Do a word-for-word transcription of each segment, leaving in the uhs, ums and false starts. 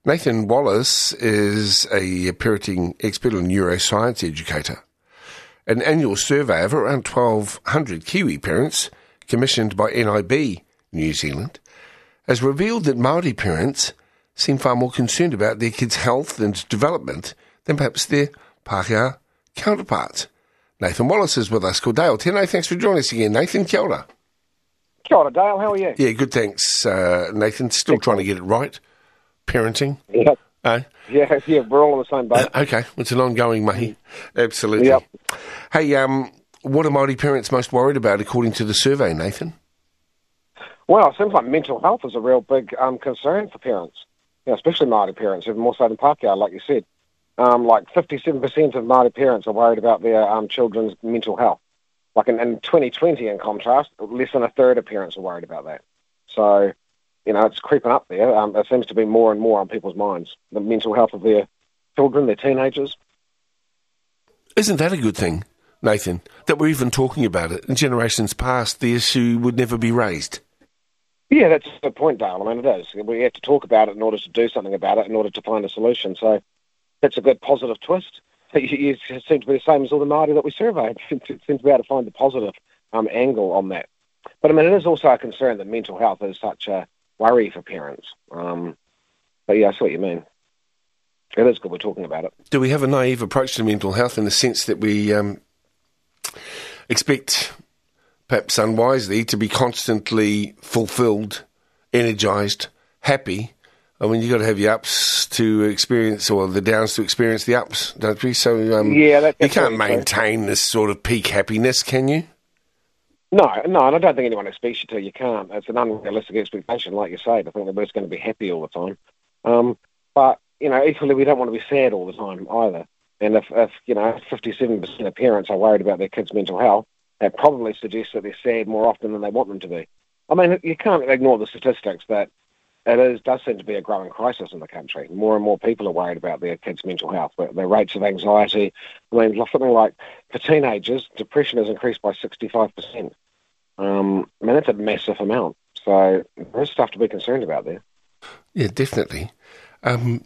Nathan Wallace is a parenting expert and neuroscience educator. An annual survey of around twelve hundred Kiwi parents, commissioned by N I B New Zealand, has revealed that Māori parents seem far more concerned about their kids' health and development than perhaps their Pākehā counterparts. Nathan Wallace is with us. Ko Dale. Tēnā, thanks for joining us again. Nathan, kia ora. Kia ora, Dale. How are you? Yeah, good, thanks, uh, Nathan. Still trying to get it right. Parenting. Yep. Uh, yeah, yeah, we're all on the same boat. uh, okay, it's an ongoing, mahi. Absolutely. Yep. Hey, um, what are Māori parents most worried about according to the survey, Nathan? Well, it seems like mental health is a real big um, concern for parents, you know, especially Māori parents, even more so than Pākehā, like you said. Um, like fifty-seven percent of Māori parents are worried about their um, children's mental health. Like in, in twenty twenty, in contrast, less than a third of parents are worried about that. So, you know, it's creeping up there. Um, it seems to be more and more on people's minds, the mental health of their children, their teenagers. Isn't that a good thing, Nathan, that we're even talking about it? In generations past, the issue would never be raised. Yeah, that's a good point, Dale. I mean, it is. We have to talk about it in order to do something about it, in order to find a solution. So that's a good positive twist. You, you seem to be the same as all the Māori that we surveyed. Seem to, seem to be able to find the positive um, angle on that. But, I mean, it is also a concern that mental health is such a worry for parents. Um, but, yeah, I see what you mean. It is good we're talking about it. Do we have a naive approach to mental health in the sense that we um, expect, perhaps unwisely, to be constantly fulfilled, energised, happy? I mean, you've got to have your ups to experience, or the downs to experience the ups, don't we? So um, yeah, that's you can't maintain this sort of peak happiness, can you? No, no, and I don't think anyone expects you to. You can't. It's an unrealistic expectation, like you say, to think that we're just going to be happy all the time. Um, but, you know, equally, we don't want to be sad all the time either. And if, if you know, fifty-seven percent of parents are worried about their kids' mental health, that probably suggests that they're sad more often than they want them to be. I mean, you can't ignore the statistics that it is, does seem to be a growing crisis in the country. More and more people are worried about their kids' mental health, their rates of anxiety. I mean, something like, for teenagers, depression has increased by sixty-five percent. Um, I mean, that's a massive amount. So there's stuff to be concerned about there. Yeah, definitely. Um,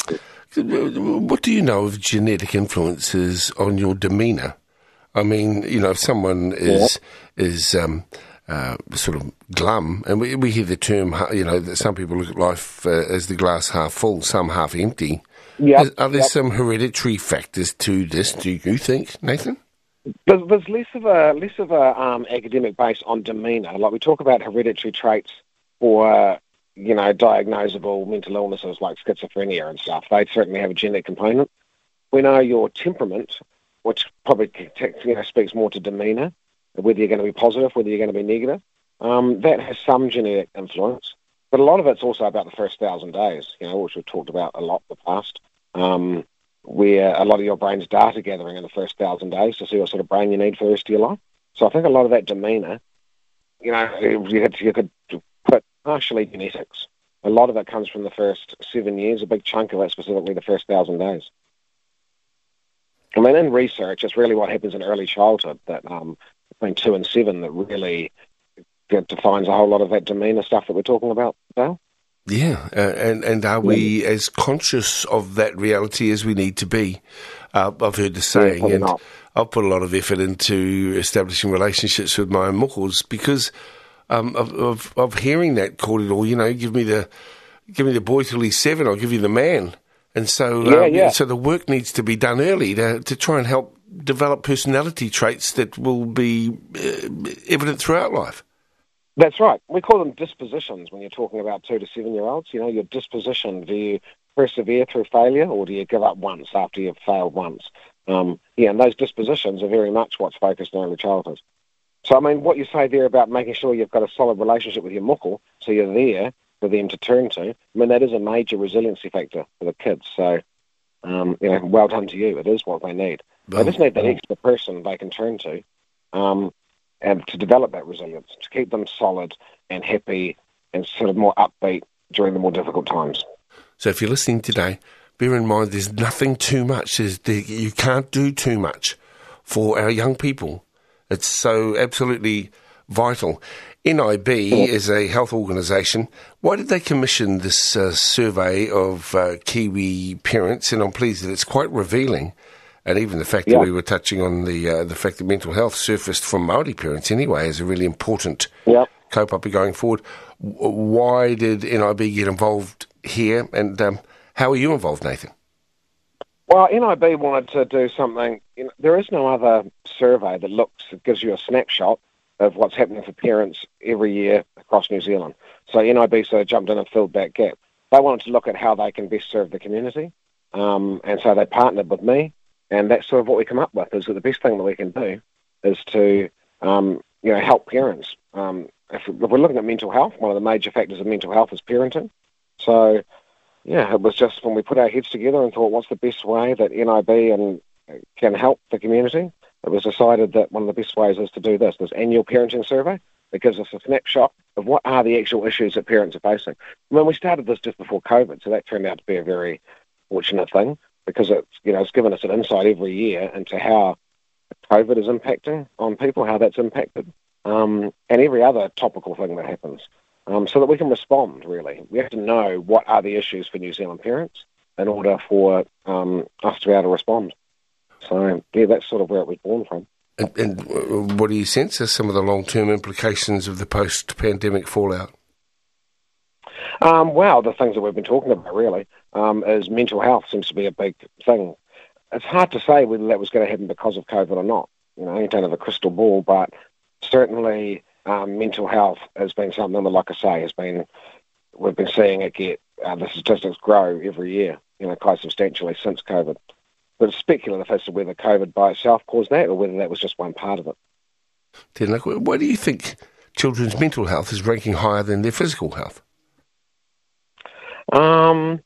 what do you know of genetic influences on your demeanour? I mean, you know, if someone is yeah. is um, uh, sort of glum, and we, we hear the term, you know, that some people look at life uh, as the glass half full, some half empty. Yep. Are there yep. some hereditary factors to this, do you think, Nathan? There's, there's less of a less of a um, academic base on demeanour. Like we talk about hereditary traits for, you know, diagnosable mental illnesses like schizophrenia and stuff. They certainly have a genetic component. We know your temperament, which probably, you know, speaks more to demeanour, whether you're going to be positive, whether you're going to be negative. Um, that has some genetic influence, but a lot of it's also about the first thousand days, you know, which we've talked about a lot in the past, um, where a lot of your brain's data gathering in the first thousand days to see what sort of brain you need for the rest of your life. So I think a lot of that demeanour, you know, you, had to, you could put partially genetics. A lot of it comes from the first seven years, a big chunk of it specifically the first thousand days. I mean, in research, it's really what happens in early childhood, that um, between two and seven, that really defines a whole lot of that demeanour stuff that we're talking about, Dale. Yeah, uh, and, and are we yeah. as conscious of that reality as we need to be? Uh, I've heard the saying, yeah, and not. I've put a lot of effort into establishing relationships with my mokos because um, of, of, of hearing that kōrero, you know, give me the give me the boy till he's seven, I'll give you the man. And so, yeah, um, yeah. so the work needs to be done early to, to try and help develop personality traits that will be uh, evident throughout life. That's right. We call them dispositions when you're talking about two to seven-year-olds. You know, your disposition. Do you persevere through failure, or do you give up once after you've failed once? Um, yeah, and those dispositions are very much what's focused in early childhood. So, I mean, what you say there about making sure you've got a solid relationship with your moko, so you're there for them to turn to, I mean, that is a major resiliency factor for the kids. So, um, you know, well done to you. It is what they need. Well, they just need that extra person they can turn to. Um, and to develop that resilience, to keep them solid and happy and sort of more upbeat during the more difficult times. So if you're listening today, bear in mind there's nothing too much. There's, there, you can't do too much for our young people. It's so absolutely vital. N I B is a health organisation. Why did they commission this uh, survey of uh, Kiwi parents? And I'm pleased that it's quite revealing. And even the fact yeah. that we were touching on the uh, the fact that mental health surfaced from Māori parents anyway is a really important yeah. kaupapa going forward. W- why did N I B get involved here? And um, how are you involved, Nathan? Well, N I B wanted to do something. You know, there is no other survey that looks, that gives you a snapshot of what's happening for parents every year across New Zealand. So N I B sort of jumped in and filled that gap. They wanted to look at how they can best serve the community. Um, and so they partnered with me. And that's sort of what we come up with, is that the best thing that we can do is to, um, you know, help parents. Um, if, if we're looking at mental health, one of the major factors of mental health is parenting. So, yeah, it was just when we put our heads together and thought, what's the best way that N I B and can help the community, it was decided that one of the best ways is to do this, this annual parenting survey. It gives us a snapshot of what are the actual issues that parents are facing. I mean, we started this just before COVID, so that turned out to be a very fortunate thing, because it's, you know, it's given us an insight every year into how COVID is impacting on people, how that's impacted, um, and every other topical thing that happens, um, so that we can respond, really. We have to know what are the issues for New Zealand parents in order for um, us to be able to respond. So, yeah, that's sort of where it was born from. And, and what do you sense are some of the long-term implications of the post-pandemic fallout? Um, well, the things that we've been talking about, really, um, is mental health seems to be a big thing. It's hard to say whether that was going to happen because of COVID or not. You know, you don't have a crystal ball, but certainly um, mental health has been something that, like I say, has been, we've been seeing it get, uh, the statistics grow every year, you know, quite substantially since COVID. But it's speculative as to whether COVID by itself caused that or whether that was just one part of it. Then, like, why do you think children's mental health is ranking higher than their physical health? Um,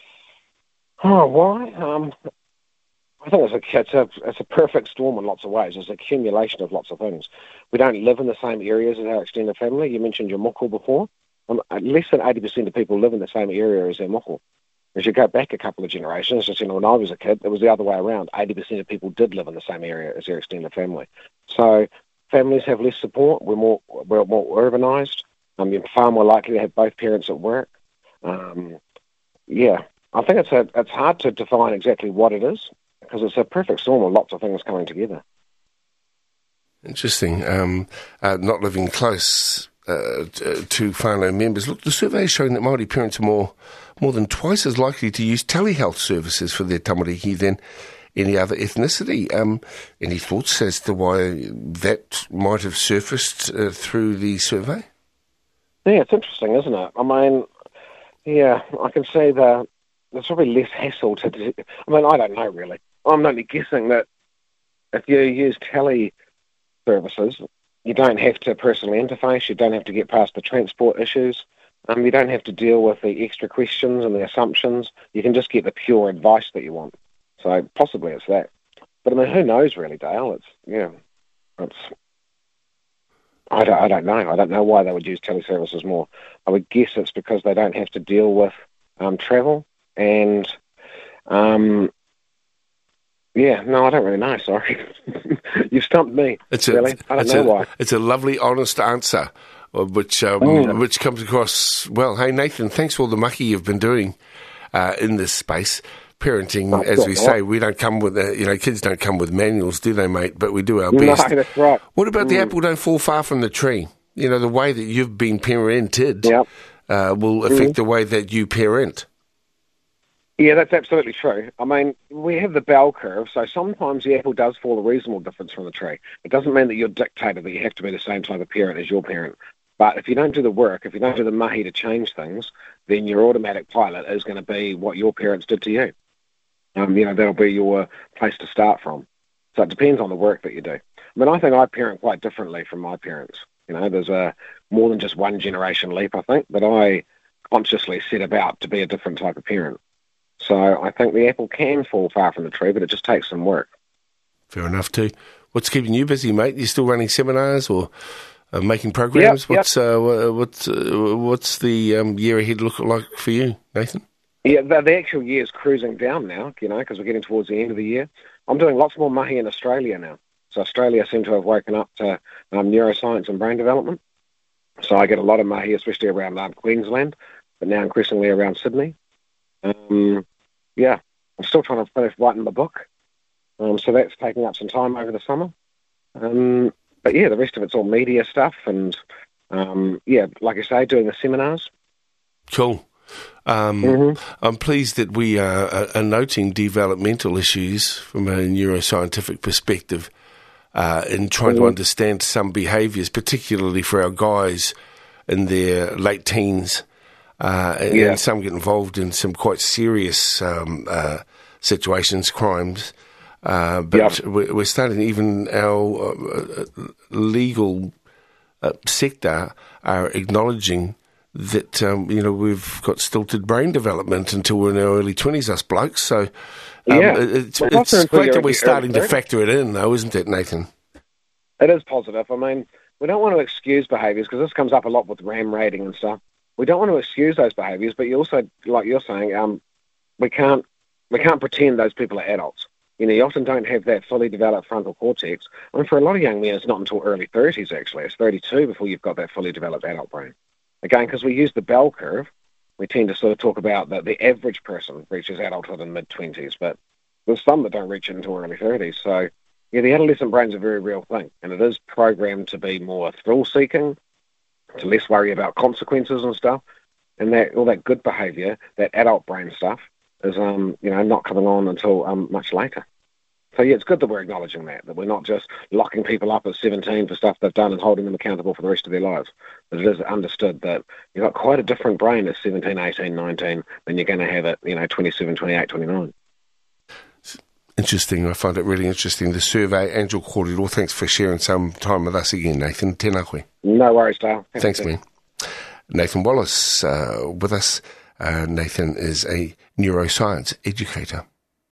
oh, why? Um, I think it's a, it's a it's a perfect storm in lots of ways. It's an accumulation of lots of things. We don't live in the same areas as our extended family. You mentioned your moko before. Um, less than eighty percent of people live in the same area as their moko. As you go back a couple of generations, just, you know, when I was a kid, it was the other way around. eighty percent of people did live in the same area as their extended family. So families have less support. We're more we're more urbanised. Um, you're far more likely to have both parents at work. Um, yeah, I think it's a, it's hard to define exactly what it is, because it's a perfect storm of lots of things coming together. Interesting. Um, uh, not living close uh, to whānau members. Look, the survey is showing that Māori parents are more more than twice as likely to use telehealth services for their tamariki than any other ethnicity. Um, any thoughts as to why that might have surfaced uh, through the survey? Yeah, it's interesting, isn't it? I mean, yeah, I can say that there's probably less hassle to do. I mean, I don't know, really. I'm only guessing that if you use tele services, you don't have to personally interface, you don't have to get past the transport issues, um, you don't have to deal with the extra questions and the assumptions. You can just get the pure advice that you want. So possibly it's that. But I mean, who knows, really, Dale? It's, yeah, it's... I don't, I don't know. I don't know why they would use teleservices more. I would guess it's because they don't have to deal with um, travel and, um, yeah, no, I don't really know, sorry. You've stumped me, it's really. A, I don't it's know a, why. It's a lovely, honest answer, which um, mm. which comes across, well, hey, Nathan, thanks for all the mucky you've been doing uh, in this space. Parenting, oh, as we what? say, we don't come with, uh, you know, kids don't come with manuals, do they, mate? But we do our best. No, that's right. What about mm. the apple don't fall far from the tree? You know, the way that you've been parented yep. uh, will affect mm. the way that you parent. Yeah, that's absolutely true. I mean, we have the bell curve, so sometimes the apple does fall a reasonable difference from the tree. It doesn't mean that you're dictated that you have to be the same type of parent as your parent. But if you don't do the work, if you don't do the mahi to change things, then your automatic pilot is going to be what your parents did to you. Um, you know, that'll be your place to start from. So it depends on the work that you do. I mean, I think I parent quite differently from my parents. You know, there's a more than just one generation leap, I think, but I consciously set about to be a different type of parent. So I think the apple can fall far from the tree, but it just takes some work. Fair enough too. What's keeping you busy, mate? You still running seminars or uh, making programs? Yep, what's, yep. Uh, what's uh, what's the um, year ahead look like for you, Nathan? Yeah, the, the actual year's cruising down now, you know, because we're getting towards the end of the year. I'm doing lots more mahi in Australia now. So Australia seem to have woken up to um, neuroscience and brain development. So I get a lot of mahi, especially around um, Queensland, but now increasingly around Sydney. Um, yeah, I'm still trying to finish writing the book. Um, so that's taking up some time over the summer. Um, but yeah, the rest of it's all media stuff and, um, yeah, like I say, doing the seminars. Cool. Um, mm-hmm. I'm pleased that we are, are noting developmental issues from a neuroscientific perspective uh, in trying mm-hmm. to understand some behaviours, particularly for our guys in their late teens. Uh, and, yeah. and some get involved in some quite serious um, uh, situations, crimes. Uh, but yep. we're starting, even our uh, legal uh, sector are acknowledging that, um, you know, we've got stilted brain development until we're in our early twenties, us blokes. So um, yeah. it's, well, it's great that we're starting to factor it in, though, isn't it, Nathan? It is positive. I mean, we don't want to excuse behaviours, because this comes up a lot with RAM rating and stuff. We don't want to excuse those behaviours, but you also, like you're saying, um, we can't we can't pretend those people are adults. You know, you often don't have that fully developed frontal cortex. I mean, for a lot of young men, it's not until early thirties, actually. It's thirty-two before you've got that fully developed adult brain. Again, because we use the bell curve, we tend to sort of talk about that the average person reaches adulthood in mid-twenties, but there's some that don't reach it until early thirties. So, yeah, the adolescent brain's a very real thing, and it is programmed to be more thrill-seeking, to less worry about consequences and stuff, and that all that good behaviour, that adult brain stuff, is um you know not coming on until um much later. So yeah, it's good that we're acknowledging that that we're not just locking people up at seventeen for stuff they've done and holding them accountable for the rest of their lives. But it is understood that you've got quite a different brain at seventeen, eighteen, nineteen than you're going to have at you know twenty-seven, twenty-eight, twenty-nine. Interesting. I find it really interesting. The survey, Angel Kōrero, thanks for sharing some time with us again, Nathan. Tēnā koe. No worries, Dale. Thanks, man. Nathan Wallace uh, with us. Uh, Nathan is a neuroscience educator.